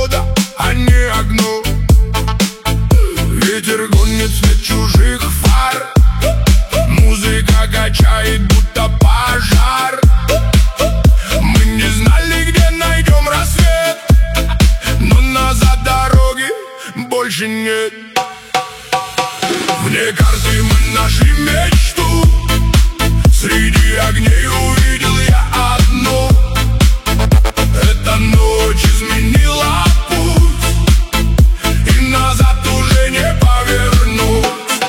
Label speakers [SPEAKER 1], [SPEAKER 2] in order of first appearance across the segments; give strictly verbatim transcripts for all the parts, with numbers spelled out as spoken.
[SPEAKER 1] погода, а не окно. Ветер гонит свет чужих фар, музыка качает, будто пожар. Мы не знали, где найдем рассвет, но назад дороги больше нет. Вне карты мы нашли мечту, среди огней увидел я одну. Эта ночь изменила путь, и назад уже не повернуть.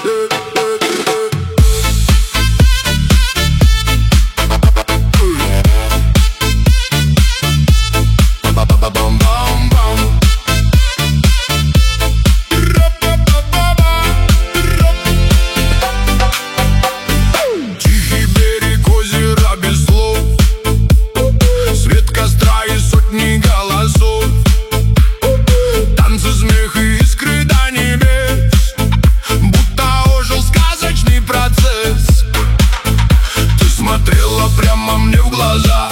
[SPEAKER 1] Тихий берег озера без слов, свет костра и сотни голосов, танцы, смех и искры до небес, будто ожил сказочный процесс. Ты смотрела прямо мне в глаза,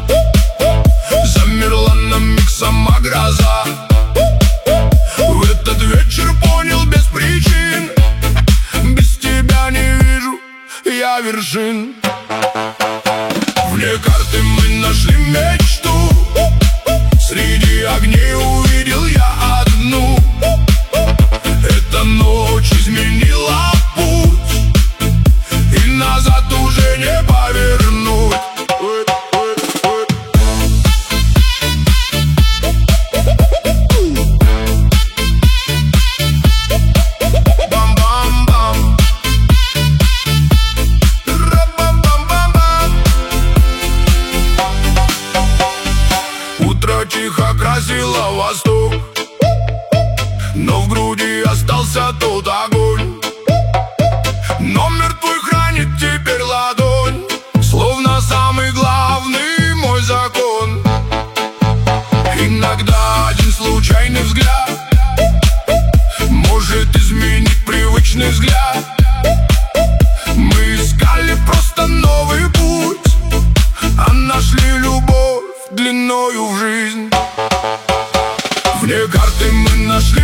[SPEAKER 1] замерла на миг сама гроза. В этот вечер понял без причин, без тебя не вижу я вершин. Вне карты мы нашли мечту, среди огней увидел я одну. Эта ночь изменила путь, и назад уже не повернуть. Утро тихо красило восток, но в груди остался тот огонь. Номер твой хранит теперь ладонь, словно самый главный мой закон. Иногда один случайный взгляд может изменить привычный взгляд. Мы искали просто новый путь, а нашли любовь длиною в жизнь. Вне карты мы нашли